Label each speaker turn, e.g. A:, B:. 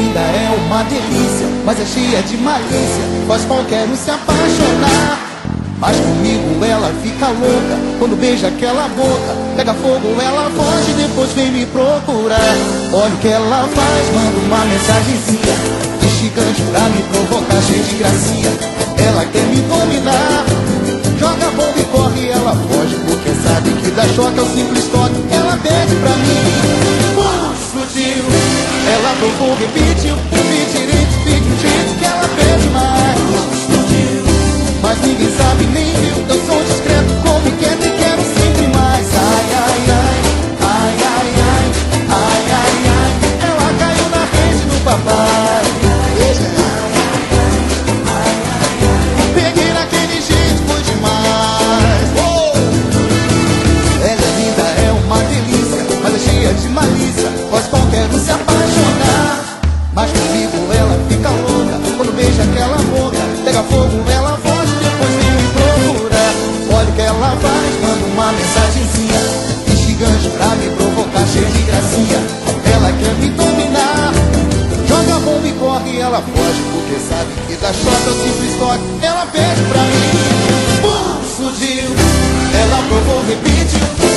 A: linda, é uma delícia, mas é cheia de malícia, faz qualquer um se apaixonar. Mas comigo ela fica louca, quando beija aquela boca, pega fogo, ela foge, depois vem me procurar. Olha o que ela faz, manda uma mensagenzinha instigante pra me provocar, cheia de gracinha. Ela quer me dominar, joga a bomba e corre, ela foge, porque sabe que dá choque ao simples toque. Ela pede pra mim, explodiu. Ela tocou, repetiu, repite que ela pede mais. Explodiu, mas ninguém sabe nem viu, eu sou discreto como quieto e quero sempre mais. Ai, ai, ai, ai, ai, ai, ai, ai, ai. Ela caiu na rede do papai. Peguei naquele jeito, foi demais. Ela é linda, é uma delícia, mas é cheia de malícia, faz qualquer um se apaixonar. Mas comigo ela fica louca, quando beija aquela boca, pega fogo, ela foge, depois vem me procurar. Olha o que ela faz, manda uma mensagenzinha instigante pra me provocar, cheia de gracinha. Ela quer me dominar, joga a bomba e corre, ela foge, porque sabe que dá choque ao simples toque. Ela pede pra mim, explodiu. Ela provou, repetiu,